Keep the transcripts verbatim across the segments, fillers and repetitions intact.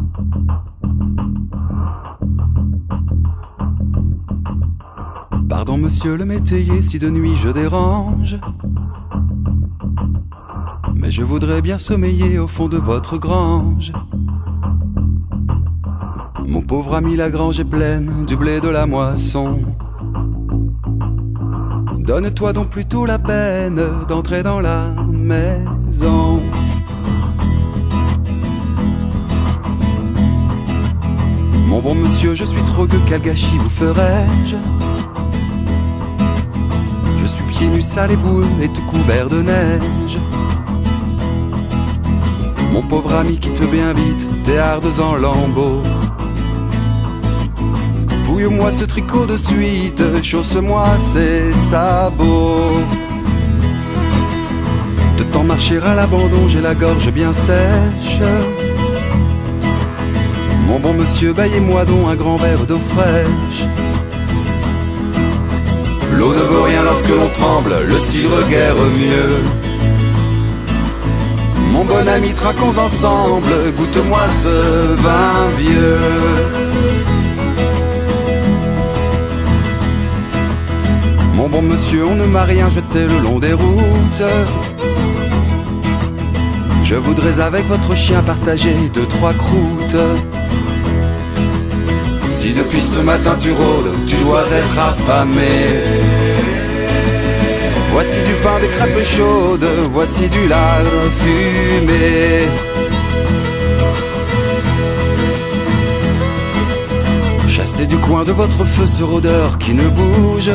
Pardon monsieur le métayer si de nuit je dérange, mais je voudrais bien sommeiller au fond de votre grange. Mon pauvre ami, la grange est pleine du blé de la moisson. Donne-toi donc plutôt la peine d'entrer dans la maison. Mon bon monsieur, je suis trop gueux, quel gâchis vous ferais-je? Je suis pieds nus, sale et boueux et tout couvert de neige. Mon pauvre ami, quitte bien vite tes hardes en lambeaux. Pouille-moi ce tricot de suite, chausse-moi ces sabots. De tant marcher à l'abandon, j'ai la gorge bien sèche. Mon bon monsieur, baillez-moi donc un grand verre d'eau fraîche. L'eau ne vaut rien lorsque l'on tremble, le cidre guère mieux. Mon bon ami, trinquons ensemble, goûte-moi ce vin vieux. Mon bon monsieur, on ne m'a rien jeté le long des routes. Je voudrais avec votre chien partager deux, trois croûtes. Si depuis ce matin tu rôdes, tu dois être affamé. Voici du pain, des crêpes chaudes, voici du lard fumé. Chassez du coin de votre feu ce rôdeur qui ne bouge.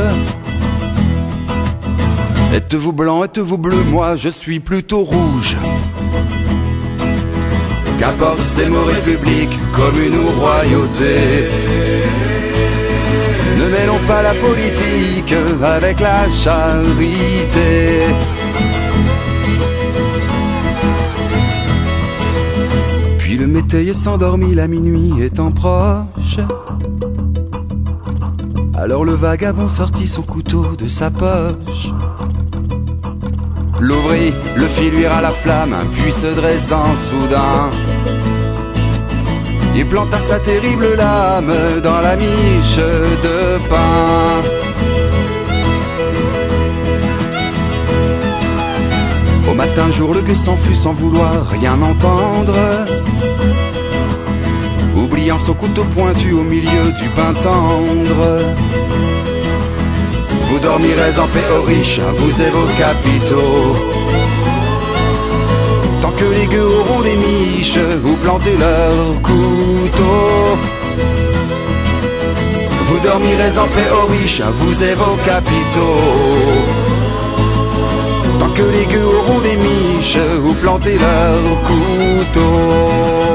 Êtes-vous blanc, êtes-vous bleu, moi je suis plutôt rouge. Qu'importe ces mots républiques, commune ou royauté. Ne mêlons pas la politique avec la charité. Puis le métayer s'endormit, la minuit étant proche. Alors le vagabond sortit son couteau de sa poche. L'ouvrit, le fit luire à la flamme, puis se dressant soudain, il planta sa terrible lame dans la miche de pain. Au matin jour, le gueux s'enfuit sans vouloir rien entendre, oubliant son couteau pointu au milieu du pain tendre. Vous dormirez en paix aux riches, vous et vos capitaux, tant que les gueux auront des miches où planter leurs couteaux. Vous dormirez en paix aux riches, vous et vos capitaux, tant que les gueux auront des miches où planter leurs couteaux.